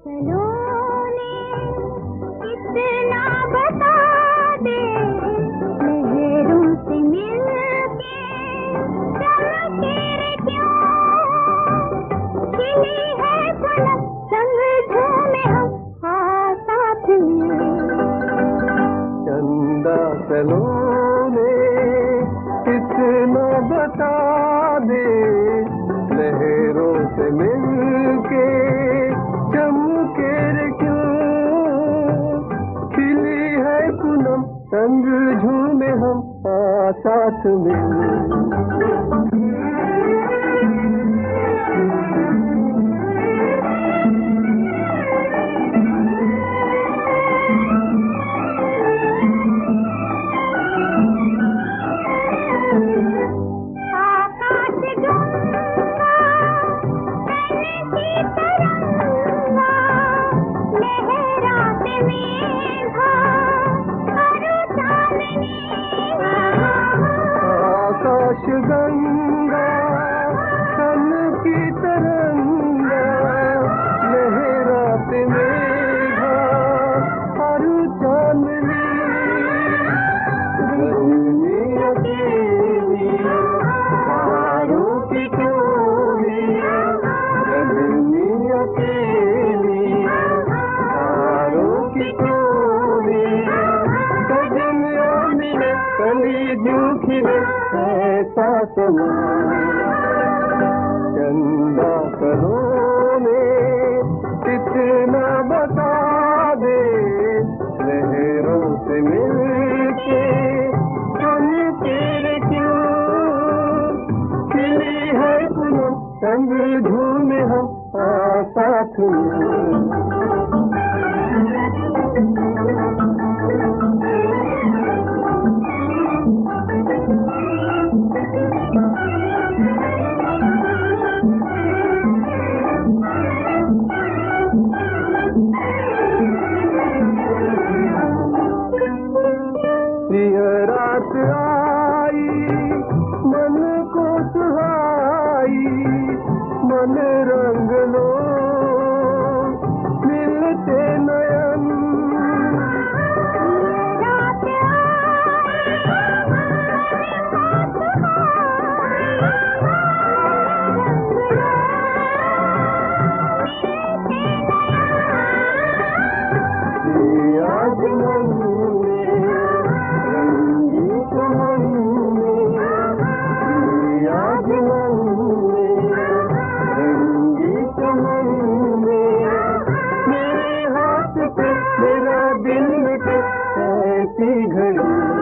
सलोने इतना बता दे, लहरों से मिलके चमके रे क्यों, खिली है पलक संग झूमे हम साथ में। चंदा सलोने इतना बता दे, लहरों से मिलके चमके रे क्यों, खिली है पूनम संग झूमे हम साथ में। आकाश गंगा सन की तरंगा, लहराते मेघा हर चांदनी, रजनी अकेली तारों की टोली, रजनी अकेली तारों की टोली, सजनिया मिले कली जू खिले ऐसा समा। चंदा सलोने इतना बता दे, लहरों से मिलके चमके रे क्यों, खिली है पूनम संग झूमे हम साथ में। प्रिय रात आई मन को सुहाई, मन रंग लो मिलते नयन, रात आज मन में रंगीत मन में, आज मन में रंगीत मन में, मेरे हाथ पे मेरा दिल मिटे ऐसी घड़ी।